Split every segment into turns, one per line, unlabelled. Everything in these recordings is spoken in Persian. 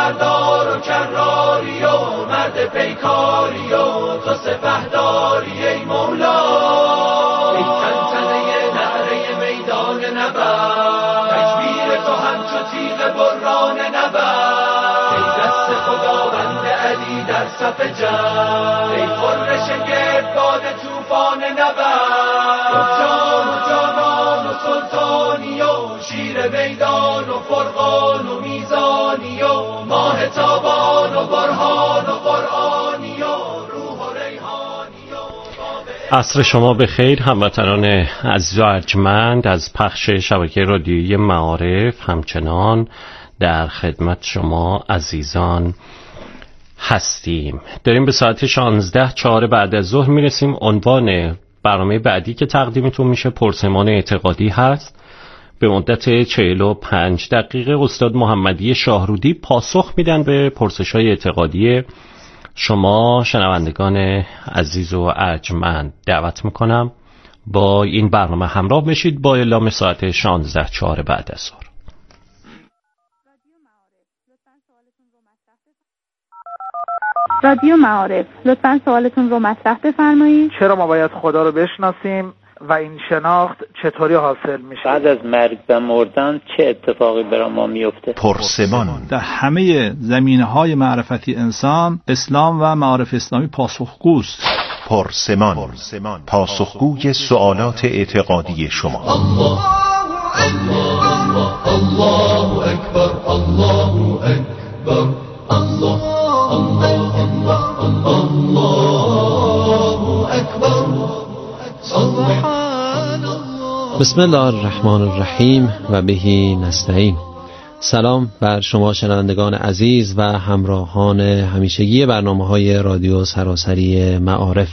سردار و کراری و مرد پیکاری و تو سپهداری ای مولا. ای تنتنه نعره میدان نبرد، تکبیر تو همچو تیغ بران نبرد. ای دست خداوند علی در صف جنگ، ای خرش گردباد توفان نبرد. جان و جانان و سلطانی و شیر میدان و فرقان و میزانی و ماه تابان و برهان و قرآنی و روح و ریحانی و
عصر شما به خیر هموطنان عزیز و ارجمند. از پخش شبکه رادیویی معارف همچنان در خدمت شما عزیزان هستیم. داریم به ساعت 16:04 بعد از ظهر میرسیم. عنوان برنامه بعدی که تقدیمتون میشه پرسمان اعتقادی هست. به مدت 45 دقیقه استاد محمدی شاهرودی پاسخ میدن به پرسش‌های اعتقادی شما شنوندگان عزیز و ارجمند. دعوت میکنم با این برنامه همراه بشید با اعلام ساعت 16:04 بعد از ظهر.
رادیو معارف، لطفاً سوالتون رو مطرح بفرمایید.
چرا ما باید خدا رو بشناسیم و این شناخت چطوری حاصل میشه؟
بعد از مرگ و مردن چه اتفاقی برای ما میفته؟
پرسمان.
در همه زمینه‌های معرفتی انسان، اسلام و معارف اسلامی پاسخگوست.
پرسمان، پاسخگوی سوالات اعتقادی شما.
الله الله الله اکبر، الله اکبر، الله الله الله الله اکبر، سبحان الله.
بسم الله الرحمن الرحیم و بهی نستعین. سلام بر شما شنوندگان عزیز و همراهان همیشگی برنامه‌های رادیو سراسری معارف.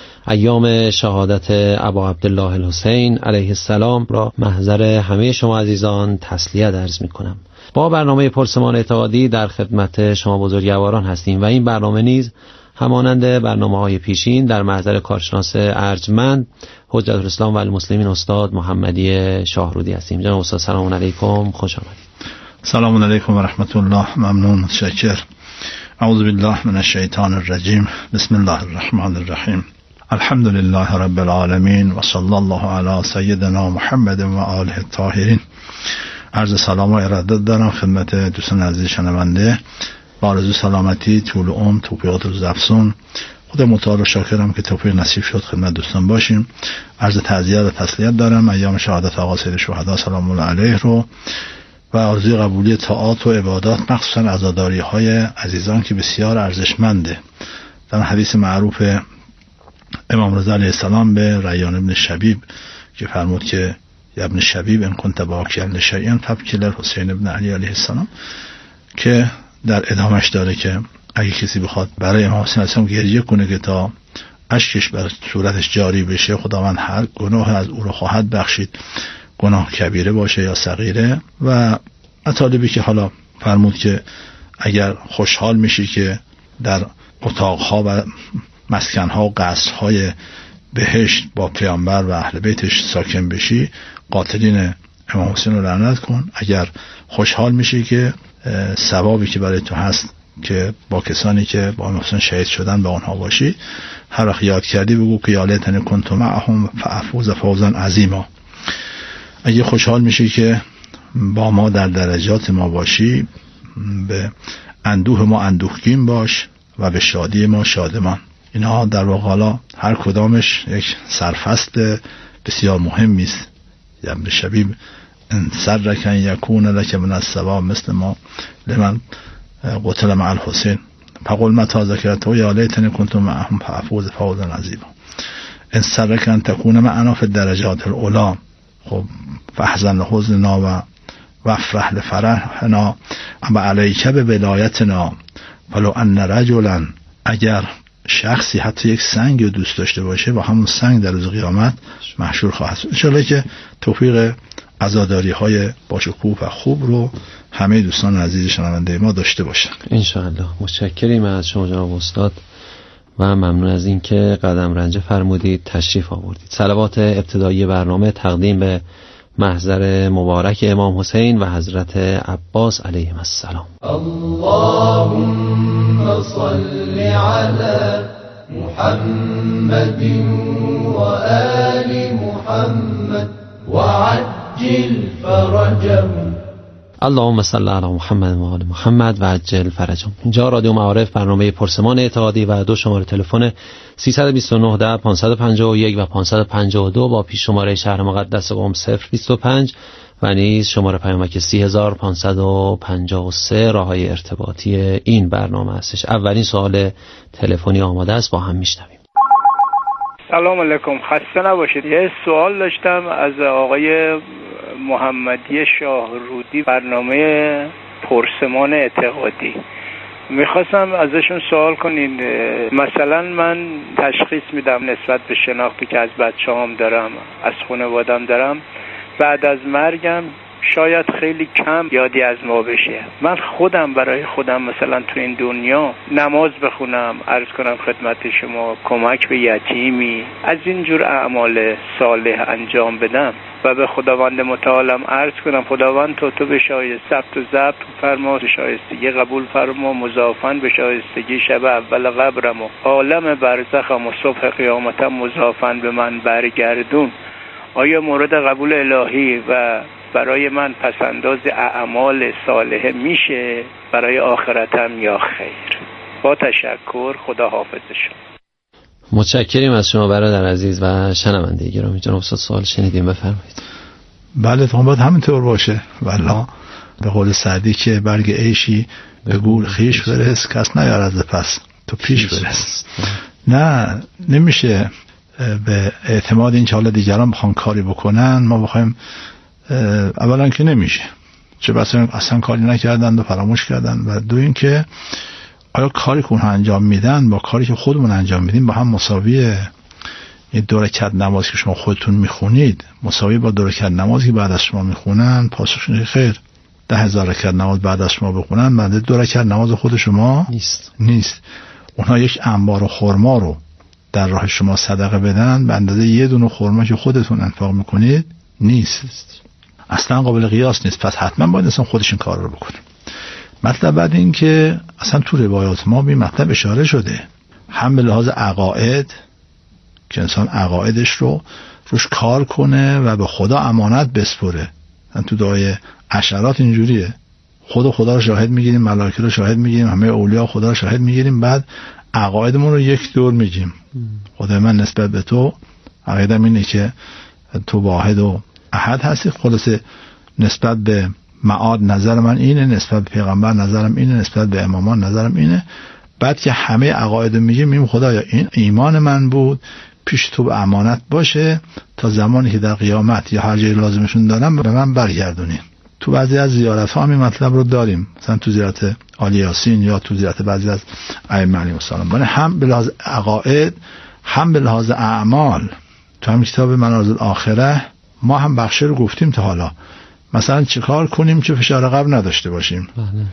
ایام شهادت ابا عبدالله الحسین علیه السلام را محضر همه شما عزیزان تسلیت عرض می‌کنم. با برنامه پرسمان اعتقادی در خدمت شما بزرگواران هستیم و این برنامه نیز همانند برنامه‌های پیشین در محضر کارشناس ارجمند حجت الاسلام و المسلمین استاد محمدی شاهرودی هستیم. جناب استاد سلام علیکم، خوش آمدید.
سلام علیکم و رحمت الله. ممنون، متشکر. اعوذ بالله من الشیطان الرجیم. بسم الله الرحمن الرحیم. الحمد لله رب العالمین و صلی الله علی سیدنا محمد و آله الطاهرین. عرض سلام و ارادت دارم خدمت دوستان عزیز شنونده. با آرزوی سلامتی، طول عمر، توفیقات روز افزون. خود متعال و شاکرم که توفیق نصیب شد خدمت دوستان باشیم. عرض تعزیت و تسلیت دارم ایام شهادت آقا سید شهدا سلام الله علیه رو و آرزوی قبولی طاعات و عبادات، مخصوصا عزاداری‌های عزیزان که بسیار ارزشمنده. در حدیث معروف امام رضا علیه السلام به ریان ابن شبیب که فرمود که یا ابن شبیب ان كنت باکیا لشیء فابکی للحسین ابن علی علیه السلام، که در ادامش داره که اگه کسی بخواد برای امام حسین علیه السلام گریه کنه که تا اشکش بر صورتش جاری بشه، خداوند هر گناه از او رو خواهد بخشید، گناه کبیره باشه یا صغیره. و مطالبی که حالا فرمود که اگر خوشحال میشی که در اتاقها و مسکنها و قصرهای بهشت با پیامبر و اهل بیتش ساکن بشی، قاتلین امام حسین رو لعنت کن. اگر خوشحال میشی که ثوابی که برای تو هست که با کسانی که با امام حسین شهید شدن با آنها باشی، هر وقت یاد کردی بگو که یا لیتنی کنت معهم فافوز فوزا عظیما. اگه خوشحال میشی که با ما در درجات ما باشی، به اندوه ما اندوهگین باش و به شادی ما شادمان. اینها در واقع حالا هر کدامش یک سرفصل بسیار مهمی است. ابن شبیب ان سرک ان یکون لک من الثواب مثل ما لمن قتل مع الحسین فقل متى ذکرته یا لیتنی کنت معهم فافوز فوزا عظیما. ان سرک ان تكون معنا فی الدرجات العلی، خب فاحزن لحزننا و افرح لفرحنا و علیک بولایتنا ولو ان رجلا. اگر شخصی حتی یک سنگ رو دوست داشته باشه و همون سنگ در روز قیامت محشور خواهد شد. انشاءالله که توفیق عزاداری های باشکوه و خوب رو همه دوستان عزیز شنونده ما داشته باشن
انشاءالله. متشکریم از شما جناب استاد و ممنون از اینکه قدم رنجه فرمودید، تشریف آوردید. صلوات ابتدایی برنامه تقدیم به محضر مبارک امام حسین و حضرت عباس علیهم السلام.
اللهم صل علی محمد و آل محمد و عجل فرجهم.
اللهم صل علی محمد و آل محمد و عجل فرجهم. اینجا رادیو معارف، برنامه پرسمان اتحادی و 2 شماره تلفن 329 10 551 و 552 با پیش شماره شهر مقدس قم 025 و نیز شماره پیامک 30553 راههای ارتباطی این برنامه هستش. اولین سوال تلفنی آماده است، با هم میشنویم.
سلام علیکم، خسته نباشید. یه سوال داشتم از آقای محمدی شاهرودی، برنامه پرسمان اعتقادی. میخواستم ازشون سوال کنین، مثلا من تشخیص میدم نسبت به شناختی که از بچه‌هام دارم، از خانواده‌ام دارم، بعد از مرگم شاید خیلی کم یادی از ما بشه. من خودم برای خودم مثلا تو این دنیا نماز بخونم، عرض کنم خدمت شما، کمک به یتیمی، از اینجور اعمال صالح انجام بدم و به خداوند متعالم عرض کنم خداوند تو به ثبت و ضبط فرما، به شایستگی قبول فرما، مضافن به شایستگی شب اول قبرم و عالم برزخم و صبح قیامتم مضافن به من برگردون. آیا مورد قبول الهی و برای من پسنداز اعمال صالحه میشه برای آخرتم یا خیر؟ با تشکر، خدا حافظشون.
متشکریم از شما برادر عزیز و شنونده گرامی. جناب استاد سوال شنیدیم، بفرمایید.
بله، تا باید همینطور باشه. والله به قول سعدی که برگ عیشی به گور خیش برس، کس نیارد پس تو پیش برس. نه، نمیشه به اعتماد این که حالا دیگران بخوان کاری بکنن ما بخوایم. اولا که نمیشه، چه بسا اصلا کاری نکردن و فراموش کردن، و دو این که آیا کاری که اونها انجام میدن با کاری که خودمون انجام میدیم با هم مساویه؟ این 2 رکعت نماز که شما خودتون میخونید مساوی با 2 رکعت نمازی که بعد از شما میخونن؟ پاسخش خیر. 10,000 رکعت نماز بعد از شما بخونن بعد 2 رکعت نماز خود شما نیست. اونها یک انبار خرما رو در راه شما صدقه بدن به اندازه 1 دونه خرما که خودتون انفاق میکنید نیست، اصلا قابل قیاس نیست. پس حتما باید انسان خودش این کار رو بکنه. مطلب بعد این که اصلا تو روایات ما به مطلب اشاره شده، هم به لحاظ عقاید که انسان عقایدش رو روش کار کنه و به خدا امانت بسپره. تو دعای عشرات اینجوریه، خدا رو شاهد میگیریم، ملائکه رو شاهد میگیریم، همه اولیاء خدا رو شاهد میگیریم، بعد عقایدمون رو یک دور میگیم. خدای من نسبت به تو عقیدم اینه که تو واحد و احد هستی، خلاصه نسبت به معاد نظر من اینه، نسبت به پیغمبر نظرم اینه، نسبت به امامان نظرم اینه. بعد که همه عقاید میگیم خدایا این ایمان من بود، پیش تو به امانت باشه تا زمانی که در قیامت یا هر جای لازمشون دارم به من برگردونین. تو بعضی از زیارت ها همین مطلب رو داریم، مثلا تو زیارت علی یاسین یا تو زیارت بعضی از ائمه علیهم السلام. هم به لحاظ عقاید هم به لحاظ اعمال. تو همین کتاب منازل آخره ما هم بخشی رو گفتیم تا حالا، مثلا چه کار کنیم که فشار قبر نداشته باشیم،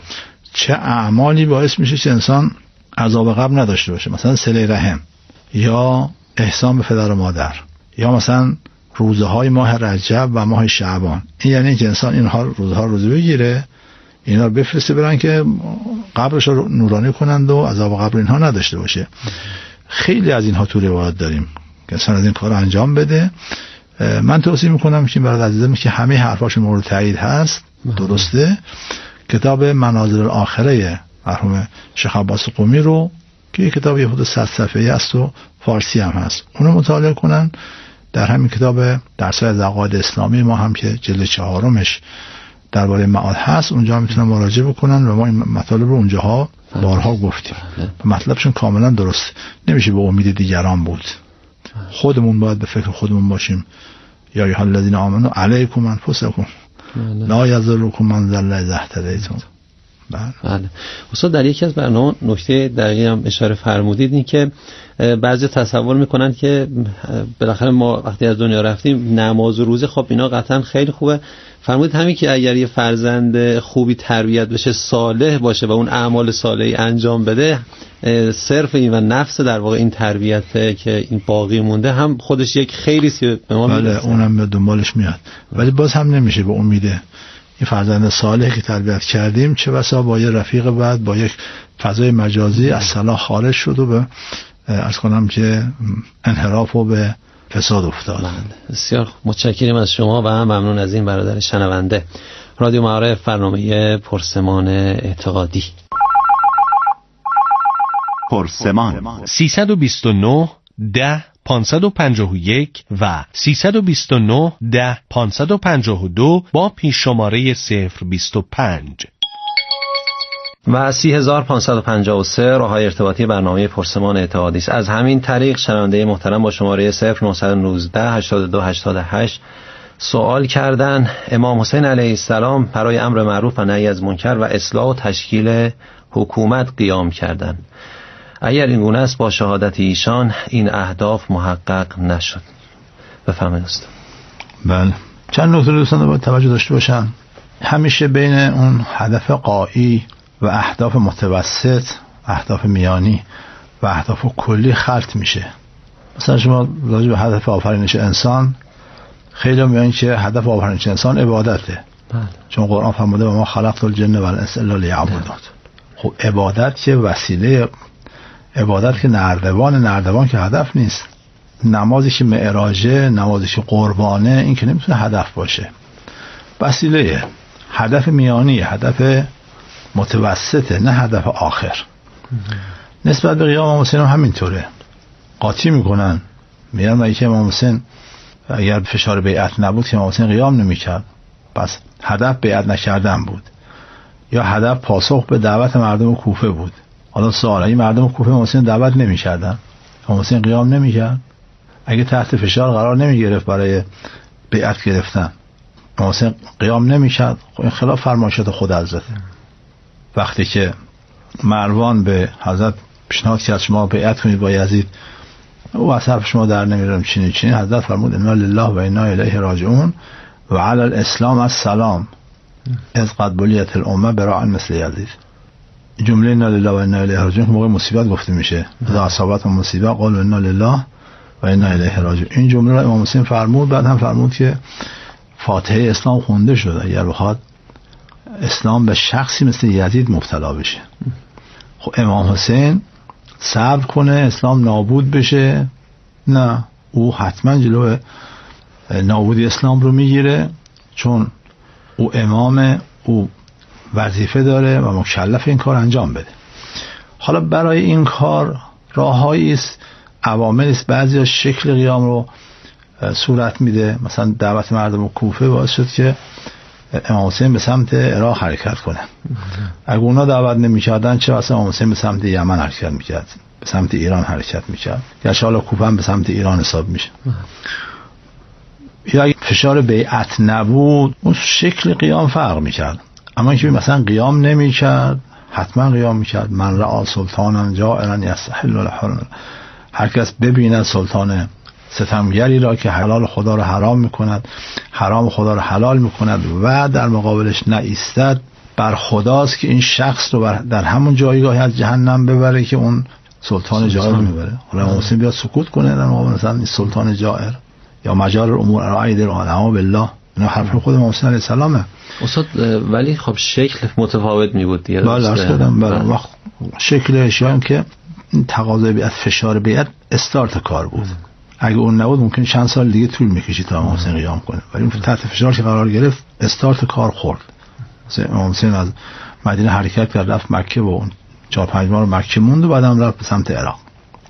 چه اعمالی باعث میشه که انسان عذاب قبر نداشته باشه، مثلا صله رحم یا احسان به پدر و مادر، یا مثلا روزه های ماه رجب و ماه شعبان. این یعنی که انسان اینها روزها روزه بگیره، اینا رو بفرسته برن که قبرش رو نورانی کنند و عذاب قبر اینها نداشته باشه. خیلی از اینها تو روایات داریم که انسان از این کار انجام بده. من توصیه میکنم که برای عزیزم که همه حرفاش مورد تایید هست، درسته، کتاب منازل الاخره مرحوم شیخ عباس قمی رو که یک کتاب حدود 100 صفحه‌ای است و فارسی هم هست، اونو مطالعه کنن. در همین کتاب درس‌های از عقاید اسلامی ما هم که جلد 4 درباره معاد هست، اونجا میتونن مراجعه بکنن و ما این مطالب رو اونجاها بارها گفتیم. مطلبشون کاملا درست، نمیشه به امید دیگران بود، خودمون باید به فکر خودمون باشیم. یا ایها الذین آمنوا علیکم انفسکم لا یضرکم من ضل اذا اهتدیتم.
بله. استاد در یکی از برنامه نکته دقیقی هم اشاره فرمودید این که بعضی تصور میکنن که بالاخره ما وقتی از دنیا رفتیم نماز و روزه، خب اینا قطعا خیلی خوبه. فرمودید همین که اگر یه فرزند خوبی تربیت بشه، صالح باشه و اون اعمال صالحی انجام بده، صرف این و نفس در واقع این تربیت که این باقی مونده هم خودش یک خیری سی به ما میرسه.
بله اونم به دنبالش میاد، ولی باز هم نمیشه به امیده این فرزند صالح که تربیت کردیم چه بسا با یه رفیق بعد با یک فضای مجازی از صلاح خارج شد و به از کنم که انحراف و به فساد افتاد.
بسیار متشکرم از شما و هم ممنون از این برادر شنونده. رادیو معارف، برنامه پرسمان اعتقادی.
پرسمان
329 10 551 و 329 10 552 با پیش شماره 025
و 30553 راههای ارتباطی برنامه پرسمان اعتقادی است. از همین طریق شنونده محترم با شماره 0919 82 88 سوال کردن. امام حسین علیه السلام برای امر معروف و نهی از منکر و اصلاح و تشکیل حکومت قیام کردند. اگر این گونه است با شهادت ایشان این اهداف محقق نشد. بفرمایید استاد.
بله، چند نکته دوستان باید توجه داشته باشن. همیشه بین اون هدف غایی و اهداف متوسط، اهداف میانی و اهداف کلی خلط میشه. مثلا شما راجع به هدف آفرینش انسان خیلی میگن که هدف آفرینش انسان عبادته. چون قرآن فرموده و ما خلقت الجن و الانس الا لیعبدون. خب عبادت که وسیله، عبادت که نردبان که هدف نیست. نمازی که معراجه، نمازی که قربانه، این که نمیتونه هدف باشه، وسیله. هدف میانی، هدف متوسطه، نه هدف آخر. نسبت به قیام امام حسین هم همینطوره. قاطی میکنن، میگن اگه امام حسین اگر فشار بیعت نبود که امام حسین قیام نمیکرد، پس هدف بیعت نکردن بود یا هدف پاسخ به دعوت مردم کوفه بود. حالا سوال، اگه مردم کوفه امام حسین دعوت نمیکردن، امام حسین قیام نمیکرد؟ اگه تحت فشار قرار نمیگرفت برای بیعت گرفتن، امام حسین قیام نمیکرد؟ خب این خلاف فرمایشات خود حضرت. وقتی که مروان به حضرت پیشنهاد کرد شما بیعت کنید با یزید، او از حرف شما در نمیرم چینی، حضرت فرمود انا لله و انا الیه راجعون و علی الاسلام السلام از قد بلیت الامه براء مثل یزید. جمله انا لله و انا الیه راجعون موقع مصیبت گفته میشه، اذا اصابت مصیبه قالوا انا لله و انا الیه راجعون. این جمله را امام حسین فرمود. بعد هم فرمود که فاتحه اسلام خونده شد اگر بخواد اسلام به شخصی مثل یزید مبتلا بشه. خب امام حسین صبر کنه اسلام نابود بشه؟ نه، او حتما جلو نابودی اسلام رو میگیره، چون او امام، او وظیفه داره و مکلف این کار انجام بده. حالا برای این کار راههایی است، عواملی است. بعضی از شکل قیام رو صورت میده. مثلا دعوت مردم کوفه باعث شد که امام حسین به سمت عراق حرکت کنه. اگه اونا دعوت نمی‌کردن چه واسه امام حسین به سمت یمن حرکت می‌کرد، به سمت ایران حرکت می‌کرد، یا حالا کوفه هم به سمت ایران حساب میشه. یا اگه فشار بیعت نبود اون شکل قیام فرق می‌کرد. اما اینکه مثلا قیام نمی‌کرد، حتما قیام می‌کرد. من رأى سلطانا جائرا یستحل الحرم، هر کس ببیند سلطان ستمگری را که حلال خدا را حرام میکند، حرام خدا را حلال میکند و در مقابلش نایستد، بر خداست که این شخص رو در همون جایگاه از جهنم ببره که اون سلطان جائر رو میبره. حالا امام حسین بیاد سکوت کنه در مقابل مثلا این سلطان جائر، یا مجال الامور رعید العالم بالله، اینا حرف خود امام حسین علیه السلامه.
استاد ولی خب شکل متفاوت میبود دیگه.
بله وقت شکل اشیاء که تقاضای بیعت، فشار بیعت استارت کار بود. اگه اون نبود ممکن چند سال دیگه طول میکشید تا امام حسین قیام کنه، ولی اون تحت فشار که قرار گرفت استارت کار خورد. امام حسین از مدینه حرکت کرد رفت مکه و اون 4-5 ماه مکه موند و بعدم رفت به سمت عراق.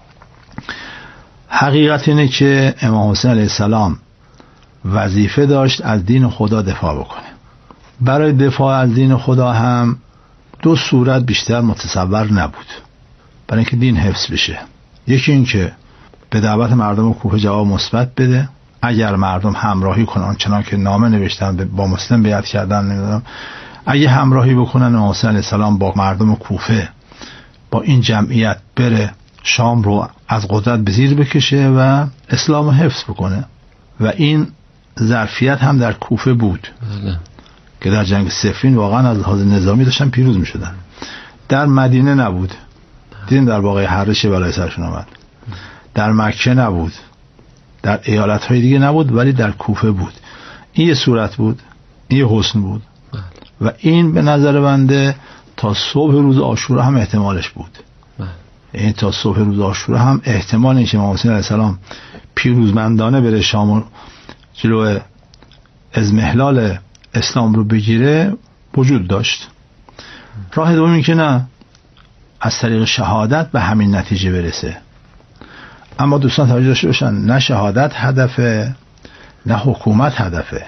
حقیقت اینه که امام حسین علیه السلام وظیفه داشت از دین خدا دفاع بکنه. برای دفاع از دین خدا هم دو صورت بیشتر متصور نبود برای اینکه دین حفظ بشه. یکی این که به دعوت مردم کوفه جواب مثبت بده، اگر مردم همراهی کنن چنان که نامه نوشتن با مسلم بیعت کردن، نمیدونم اگه همراهی بکنن امام حسین علیه السلام با مردم کوفه، با این جمعیت بره شام رو از قدرت به زیر بکشه و اسلام رو حفظ بکنه. و این ظرفیت هم در کوفه بود که در جنگ صفین واقعا از لحاظ نظامی داشتن پیروز می شدن. در مدینه نبود، دیدیم در واقع حرش بلای سرشون آمد. در مکه نبود، در ایالت های دیگه نبود، ولی در کوفه بود. این یه صورت بود، این یه حسن بود و این به نظر بنده تا صبح روز عاشورا هم احتمالش بود. این تا صبح روز عاشورا هم احتمال اینکه امام حسین علیه السلام پیروزمندانه بره شام و جلو اضمحلال اسلام رو بگیره وجود داشت. راه دوم این که نه، از طریق شهادت به همین نتیجه برسه. اما دوستان توجه داشته باشن، نه شهادت هدفه نه حکومت هدفه.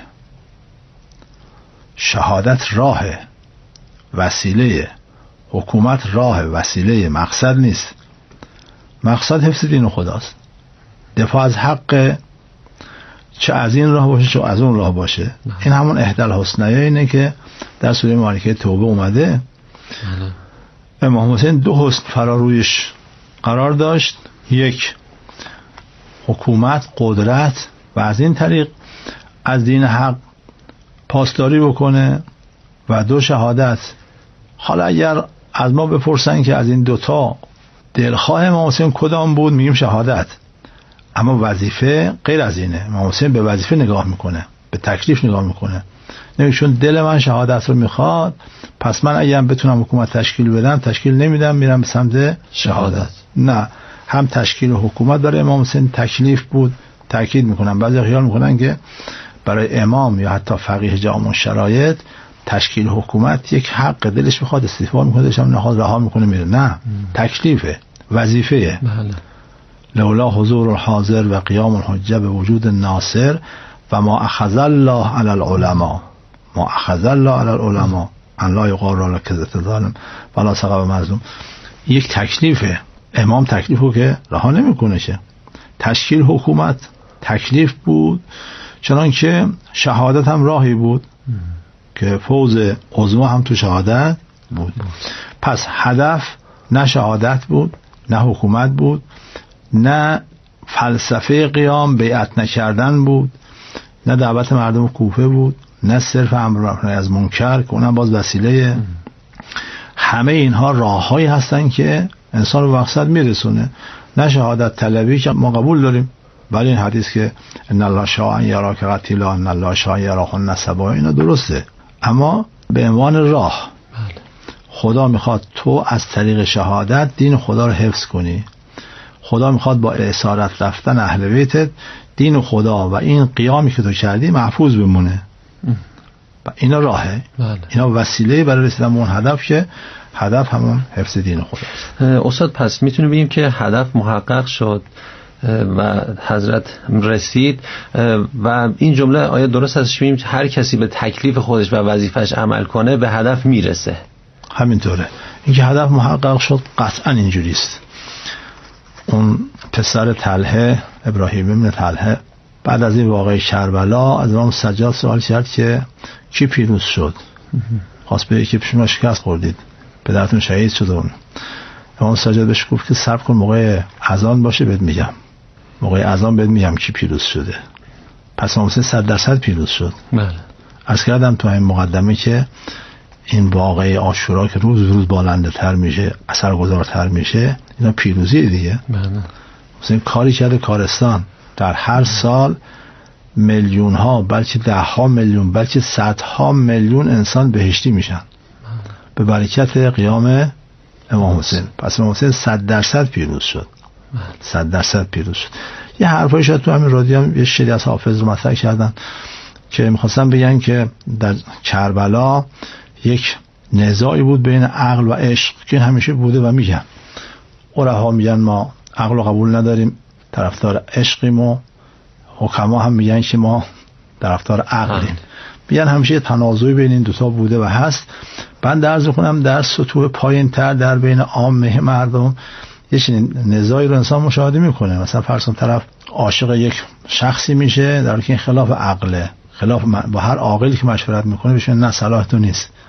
شهادت راه، وسیله. حکومت راه، وسیله، مقصد نیست. مقصد حفظ دین خداست، دفاع از حق، چه از این راه باشه چه از اون راه باشه. این همون احدی الحسنیین اینه که در سوره مبارکه توبه اومده. امام حسین دو حسن فرارویش قرار داشت، یک حکومت، قدرت، و از این طریق از دین حق پاسداری بکنه، و دو شهادت. حالا اگر از ما بپرسن که از این دوتا دلخواه امام حسین کدام بود، میگیم شهادت. اما وظیفه غیر از اینه. امام حسین به وظیفه نگاه میکنه، به تکلیف نگاه میکنه. نمیگه چون دل من شهادت رو میخواد پس من اگه بتونم حکومت تشکیل بدم تشکیل نمیدم، میرم به سمت شهادت. نه، هم تشکیل حکومت برای امام حسین تکلیف بود. تاکید میکنم بعضی خیال میکنن که برای امام یا حتی فقیه جامع شرایط تشکیل حکومت یک حق، دلش میخواد استعفا میکنه، دلش نخواد رها میکنه میره. نه، تکلیفه، وظیفه. لولا حضور الحاضر و قیام الحجه به وجود ناصر و ما اخذ الله علی العلماء، ما اخذ الله علی العلماء ان لا یقار علی کذب ظالم ولا سقب مظلوم. یک تکلیفه. امام تکلیفو که رها نمیکنه. شه تشکیل حکومت تکلیف بود، چنان که شهادت هم راهی بود که فوز عظما هم تو شهادت بود. پس هدف نه شهادت بود، نه حکومت بود، نه فلسفه قیام بیعت نکردن بود، نه دعوت مردم کوفه بود، نه صرف امر از منکر که اونم باز وسیله. همه اینها راههایی هستن که انسان رو به مقصد میرسونه. نه شهادت طلبی که ما قبول داریم، ولی این حدیث که ان الله شاء یراک قتیلا ان الله شاء یراک نسبا، اینا درسته، اما به عنوان راه. خدا میخواد تو از طریق شهادت دین خدا رو حفظ کنی. خدا میخواد با اسارت رفتن اهل بیتت دین خدا و این قیامی که تو کردی محفوظ بمونه. و اینا راهه، اینا وسیله برای رسیدن به اون هدف که هدف همون حفظ دین خداست.
استاد پس میتونیم بگیم که هدف محقق شد و حضرت رسید و این جمله آیا درست هستش بگیم هر کسی به تکلیف خودش و وظیفش عمل کنه به هدف میرسه؟
همینطوره. اینکه هدف محقق شد قطعا اینجوریست. اون پسر طلحه، ابراهیم ابن طلحه، بعد از این واقعه کربلا از امام سجاد سوال کرد که کی پیروز شد؟ خواست بگه که شما شکست خوردید، پدرتون شهید شد. اون امام سجاد بهش گفت که صبر کن موقع اذان باشه بهت میگم، موقع اذان بهت میگم کی پیروز شده. پس امام حسین 100% پیروز شد. بله. عرض کردم تو این مقدمه که این واقعه عاشورا که روز روز بالنده تر میشه، اثرگذارتر میشه، اینا پیروزی دیگه. بله. مثلا کاری کرده کارستان در هر سال میلیون ها، بلکه 10 میلیون، بلکه 100 میلیون انسان بهشتی میشن به برکت قیام امام حسین. پس امام حسین 100% پیروز شد. 100% پیروز شد. یه حرفایی شد تو همین رادیو هم یه شری از حافظ رو مطرح کردن که میخواستن بگن که در کربلا یک نزاعی بود بین عقل و عشق که همیشه بوده و میگن عرفا میگن ما عقل رو قبول نداریم، طرفدار عشقیم، و حکما هم میگن که ما طرفدار عقلیم. میگن همیشه تنازعی بین این دوتا بوده و هست. من درس میخونم در سطوح پایین تر در بین عامه مردم یه چنین نزاعی رو انسان مشاهده میکنه. مثلا فرض کن طرف عاشق یک شخصی میشه در حالی که این خلاف عقله، خلاف با هر عاقلی که مشورت میکنه بهش نه صلاح تو نیست.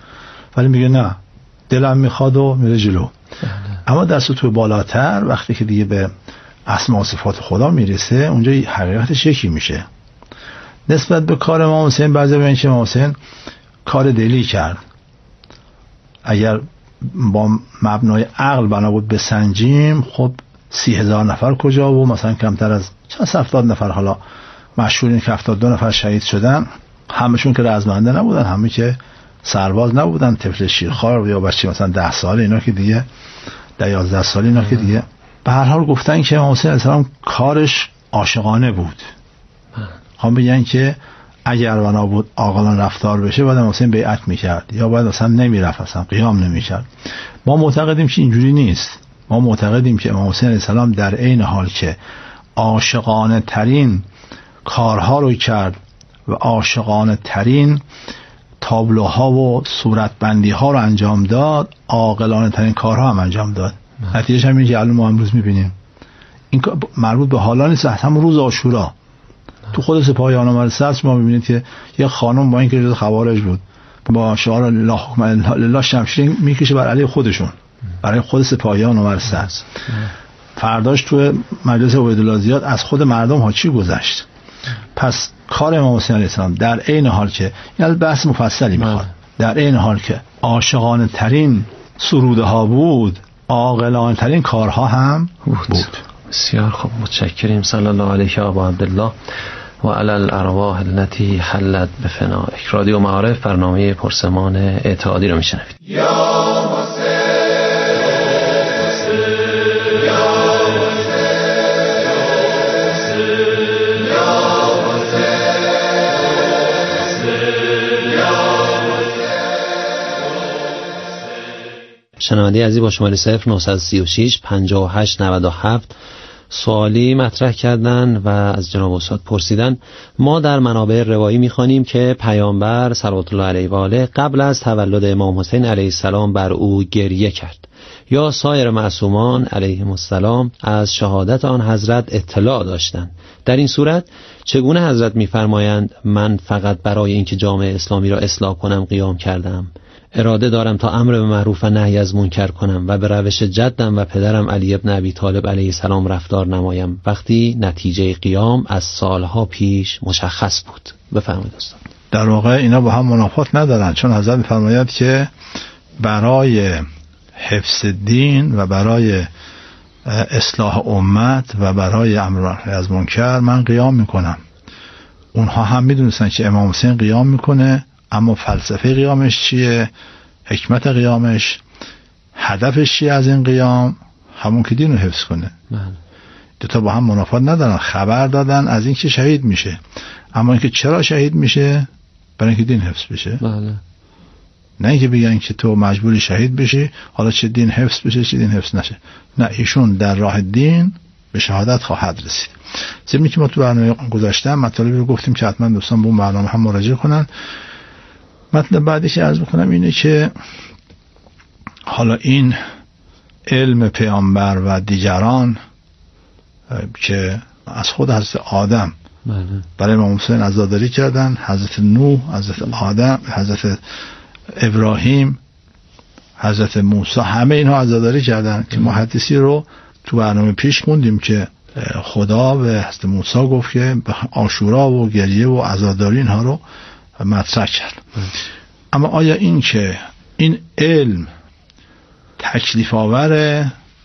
ولی میگه نه دلم میخواد و میره جلو. اما در سطوح بالاتر وقتی که دیگه به اسما و صفات خدا میرسه اونجا حقیقتش یکی میشه. نسبت به کار امام حسین بعضی میگن که امام حسین کار دلی کرد. اگر با مبنای عقل بنا بود بسنجیم، خب 30,000 نفر کجا و مثلا کمتر از 70 نفر، حالا مشهورین که 72 نفر شهید شدن، همشون که رزمنده نبودن، همه که سرباز نبودن، طفل شیرخوار یا بچه مثلا 10 ساله، اینا که دیگه 11 ساله، اینا که دیگه به هر حال گفتن که امام حسین علیه السلام کارش عاشقانه بود. هم بگن که اگر بنا بود عاقلانه رفتار بشه باید امام حسین بیعت میکرد یا باید اصلا نمیرفت، اصلا قیام نمیکرد. ما معتقدیم که اینجوری نیست. ما معتقدیم که امام حسین علیه السلام در عین حال که عاشقانه ترین کارها رو کرد و عاشقانه ترین تابلوها و صورتبندی ها رو انجام داد، عاقلانه ترین کارها هم انجام داد. نتیجهش همین که الان ما امروز میبینیم. این مربوط به حالا نیست، همون روز عاشورا تو خود سپاه نامرسل ما میبینید که یه خانم با اینکه جز خوارج بود با شعار لا حکم الا لله شمشیر میکشه بر علیه خودشون، برای خود سپاهیان نامرسل. فرداش تو مجلس عبیدالله زیاد از خود مردم ها چی گذشت. پس کار امام حسین علیه السلام در عین حال که یعنی بحث مفصلی میخواد، در عین حال که عاشقانه ترین سروده ها بود، عاقلانه ترین کارها هم بود.
بسیار خوب، متشکریم. صلی الله علیه ابا عبدالله و علی الارواح التي حلت بفنائک. رادیو معارف برنامه پرسمان اعتقادی رو میشنوید. شنونده عزیز با شماره 0936 58 97 سوالی مطرح کردن و از جناب استاد پرسیدن. ما در منابع روایی می‌خوانیم که پیامبر صلوات الله علیه و آله قبل از تولد امام حسین علیه السلام بر او گریه کرد، یا سایر معصومان علیهم السلام از شهادت آن حضرت اطلاع داشتند. در این صورت چگونه حضرت می‌فرمایند من فقط برای اینکه جامعه اسلامی را اصلاح کنم قیام کردم؟ اراده دارم تا امر به معروف و نهی از منکر کنم و به روش جدم و پدرم علی ابن ابی طالب علیه السلام رفتار نمایم، وقتی نتیجه قیام از سالها پیش مشخص بود. بفرمایید استاد.
در واقع اینا با هم منافات ندارن، چون حضرت می‌فرماید که برای حفظ دین و برای اصلاح امت و برای امر و نهی از منکر من قیام میکنم. اونها هم میدونستن که امام حسین قیام میکنه، اما فلسفه قیامش چیه، حکمت قیامش، هدفش چیه از این قیام؟ همون که دین رو حفظ کنه. دوتا با هم منافات ندارن. خبر دادن از این که شهید میشه، اما اینکه چرا شهید میشه؟ برای اینکه دین حفظ بشه.
بله.
نه اینکه بگن که تو مجبوری شهید بشی حالا چه دین حفظ بشه چه دین حفظ نشه. نه، ایشون در راه دین به شهادت خواهد رسید. ضمن که ما تو برنامه گذاشتم مطالبی رو گفتیم که حتما دوستان به اون برنامه هم مراجعه کنن. مطلب بعدی که عرض بکنم اینه که حالا این علم پیامبر و دیگران که از خود حضرت آدم برای امام حسین عزاداری کردن، حضرت نوح، حضرت آدم، حضرت ابراهیم، حضرت موسی، همه اینها عزاداری کردن که ما حدیثی رو تو برنامه پیش خوندیم که خدا به حضرت موسی گفت که به عاشورا و گریه و عزاداری اینها رو مطرح کرد. اما آیا این که این علم تکلیف آور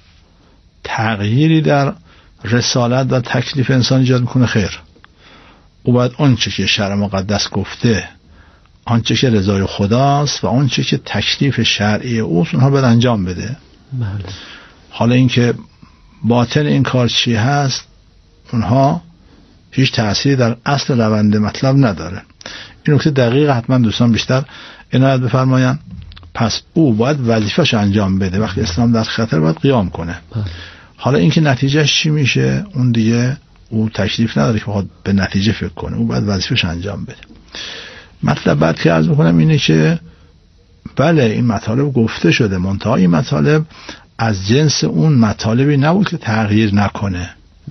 تغییری در رسالت و تکلیف انسان ایجاد میکنه؟ خیر. او باید آنچه که شرع مقدس گفته، آنچه که رضای خداست و آنچه که تکلیف شرعی اوست اونها باید انجام بده.
بله.
حالا این که باطن این کار چی هست اونها هیچ تأثیری در اصل روند مطلب نداره. این نکته دقیق حتما دوستان بیشتر عنایت بفرمایند. پس او باید وظیفه‌اش انجام بده، وقتی اسلام در خطر باید قیام کنه. حالا اینکه نتیجهش چی میشه اون دیگه او تکلیف نداره که بخواد به نتیجه فکر کنه، او باید وظیفه‌اش انجام بده. مطلب بعد که عرض می‌کنم اینه که بله این مطالب گفته شده، منتها این مطالب از جنس اون مطالبی نبود که تغییر نکنه.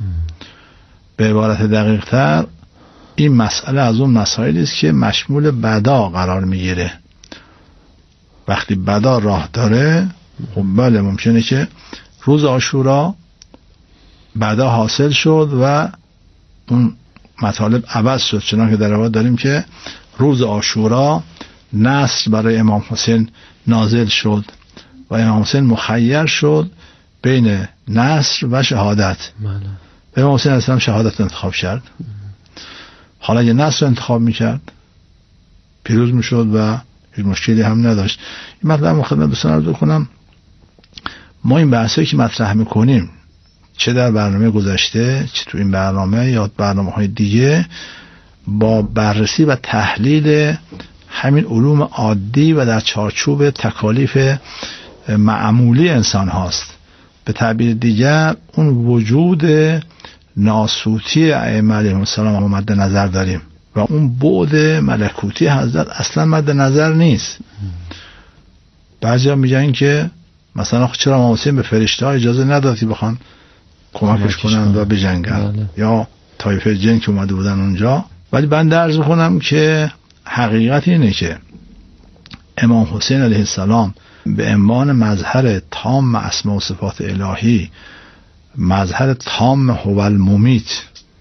به عبارت دقیق تر این مسئله از اون مسائلی است که مشمول بدا قرار میگیره. وقتی بدا راه داره، خب بله ممکنه که روز عاشورا بدا حاصل شد و اون مطالب عوض شد. چنانکه در روایت داریم که روز عاشورا نصر برای امام حسین نازل شد و امام حسین مخیر شد بین نصر و شهادت. امام حسین اصلا شهادت انتخاب کرد. حالا اگه نصر انتخاب میکرد پیروز میشد و هیچ مشکلی هم نداشت. این مطلب خدمت دوستان عرض کنم، ما این بحثایی که مطرح میکنیم چه در برنامه گذشته چه تو این برنامه یا برنامه‌های دیگه با بررسی و تحلیل همین علوم عادی و در چارچوب تکالیف معمولی انسان هاست. به تعبیر دیگر اون وجود ناسوتی ائمه علیهم السلام رو مد نظر داریم و اون بعد ملکوتی حضرت اصلا مد نظر نیست. بعضیا میگن که مثلا چرا امام حسین به فرشته ها اجازه نداد که بخوان کمکش کنن و بجنگن یا طایفه جن که اومده بودن اونجا. ولی بنده عرض کنم که حقیقت اینه که امام حسین علیه السلام به عنوان مظهر تام اسماء و صفات الهی، مظهر تام هو الممیت،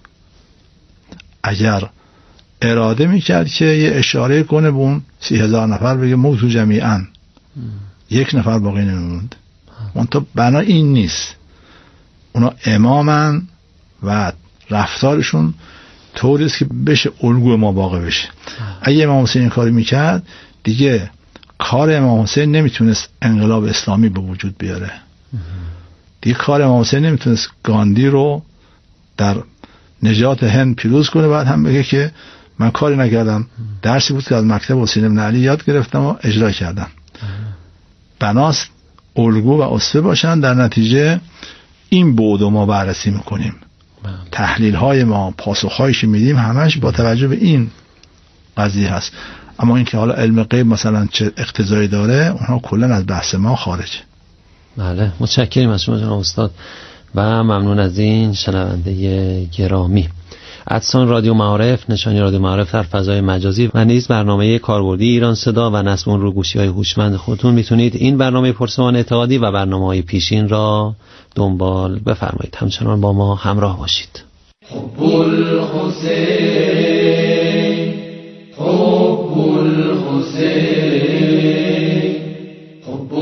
اگر اراده میکرد که یه اشاره کنه به اون 30,000 نفر بگه موتو جمیعاً، یک نفر باقی نمیموند. منتها بنا این نیست. اونا امامن و رفتارشون طوری است که بشه الگوی ما واقع بشه. اگه امام حسین این کاری میکرد دیگه کار امام حسین نمیتونست انقلاب اسلامی به وجود بیاره. دیگه کار امام حسین نمیتونست گاندی رو در نجات هند پیروز کنه بعد هم بگه که من کاری نکردم، درسی بود که از مکتب حسین بن علی یاد گرفتم و اجرا کردم. بناست الگو و اسوه باشن. در نتیجه این بعد ما بررسی میکنیم. تحلیل های ما، پاسخ هایش میدیم همش با توجه به این قضیه هست. اما اینکه حالا علم غیب مثلا چه اقتضایی داره اونها کلا از بحث ما خارجه.
بله، متشکریم از شما جناب استاد و ممنون از این شنونده گرامی. ادسان رادیو معارف، نشانی رادیو معارف در فضای مجازی و نیز برنامه کاربردی ایران صدا و نصب اون رو گوشی‌های هوشمند خودتون میتونید این برنامه پرسمان اعتقادی و برنامه‌های پیشین را دنبال بفرمایید. همچنان با ما همراه باشید.
حب الحسین، حب الحسین، حب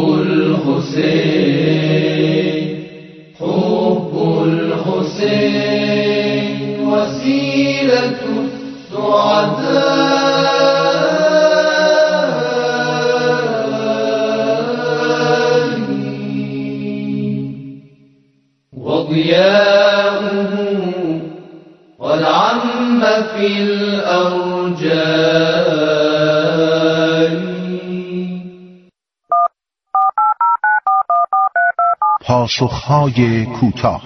الحسین، حب الحسین، وسیلة السعداء وضياؤه والعم في الأرجاء.
پاسخهای کوتاه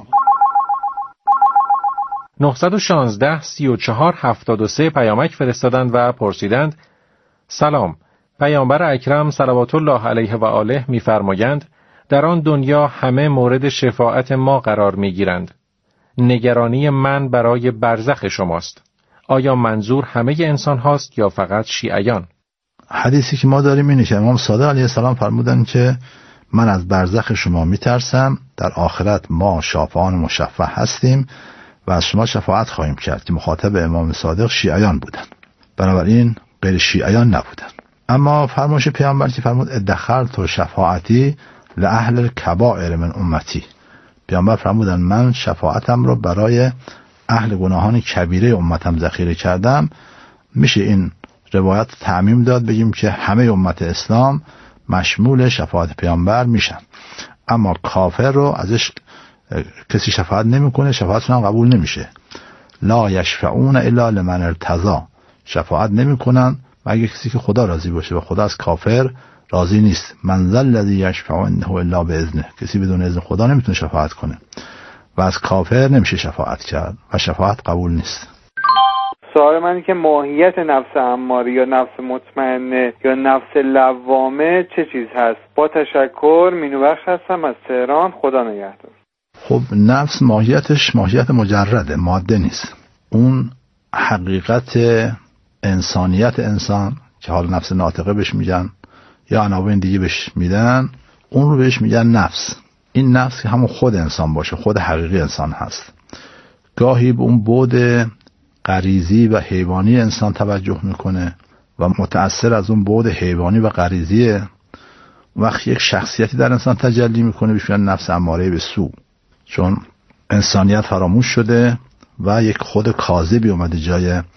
916 34 73 پیامک فرستادند و پرسیدند: سلام، پیامبر اکرم صلوات الله علیه و آله می‌فرمایند در آن دنیا همه مورد شفاعت ما قرار می‌گیرند. نگرانی من برای برزخ شماست. آیا منظور همه انسان هاست یا فقط شیعیان؟
حدیثی که ما داریم اینه که امام صادق علیه السلام فرمودند که من از برزخ شما میترسم. در آخرت ما شافعان مشفع هستیم و از شما شفاعت خواهیم کرد که مخاطب امام صادق شیعیان بودند، بنابراین غیر شیعیان نبودند. اما فرمایش پیامبر که فرمود ادخرت و شفاعتی لأهل الکبائر من امتی، پیامبر فرمودند من شفاعتم رو برای اهل گناهان کبیره امتم ذخیره کردم. میشه این روایت تعمیم داد بگیم که همه امت اسلام مشمول شفاعت پیامبر میشن، اما کافر رو ازش کسی شفاعت نمیکنه، شفاعتشون هم قبول نمیشه. لا یشفعون الا لمن ارتضی، شفاعت نمیکنن مگر کسی که خدا راضی باشه و خدا از کافر راضی نیست. من ذا الذی یشفع عنده الا باذنه، کسی بدون اذن خدا نمیتونه شفاعت کنه و از کافر نمیشه شفاعت کرد و شفاعت قبول نیست.
سوال من اینه که ماهیت نفس اماره یا نفس مطمئنه یا نفس لوامه چه چیز هست؟ با تشکر، مینوبخش هستم از تهران. خدا نگهدار.
خب نفس ماهیتش ماهیت مجرده، ماده نیست. اون حقیقت انسانیت انسان که حال نفس ناطقه بهش میگن یا عناوین دیگه بهش میدن، اون رو بهش میگن نفس. این نفس که همون خود انسان باشه، خود حقیقی انسان هست. گاهی به اون بعد غریزی و حیوانی انسان توجه میکنه و متأثر از اون بعد حیوانی و غریزیه. وقتی یک شخصیتی در انسان تجلی میکنه بهش میگن نفس اماره به سو، چون انسانیت فراموش شده و یک خود کاذبی اومده جای